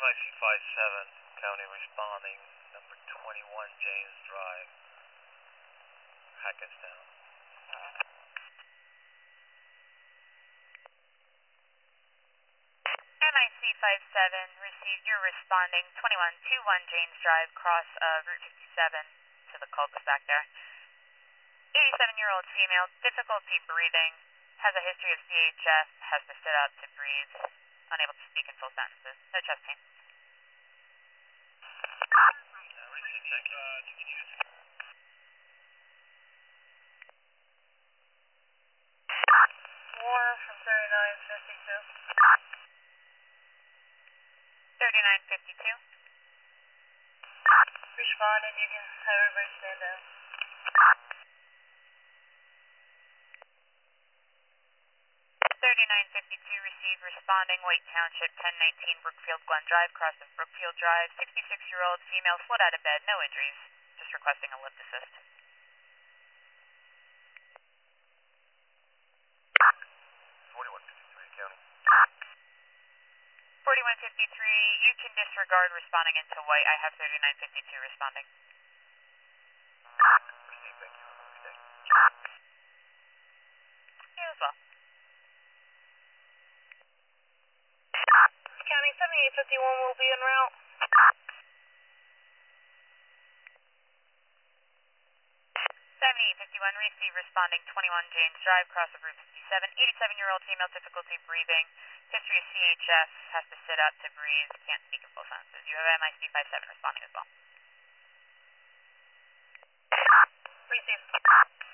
MIC-57, County responding, number 21 James Drive, Hackettstown. MIC-57, received. You're responding 2121 James Drive, cross of Route 57 to the cul-de-sac there. 87-year-old female, difficulty breathing, has a history of CHF, has to sit up to breathe, unable to speak in full sentences. No chest pain. Receive, thank you. 4 from 3952. 3952. Responding, you can have everybody stand down. 3952, received. Responding, White Township, 1019 Brookfield Glen Drive, cross of Brookfield Drive. 66-year-old female, slid out of bed, no injuries. Just requesting a lift assist. 4153, County. 4153, you can disregard responding into White. I have 3952 responding. Receive, thank you. Good day. You as well. County 7851 will be en route. 7851, receive. Responding 21 James Drive, cross of Route 57. 87-year-old female, difficulty breathing, history of CHF, has to sit up to breathe, can't speak in full sentences. You have MIC-57 responding as well. Receive.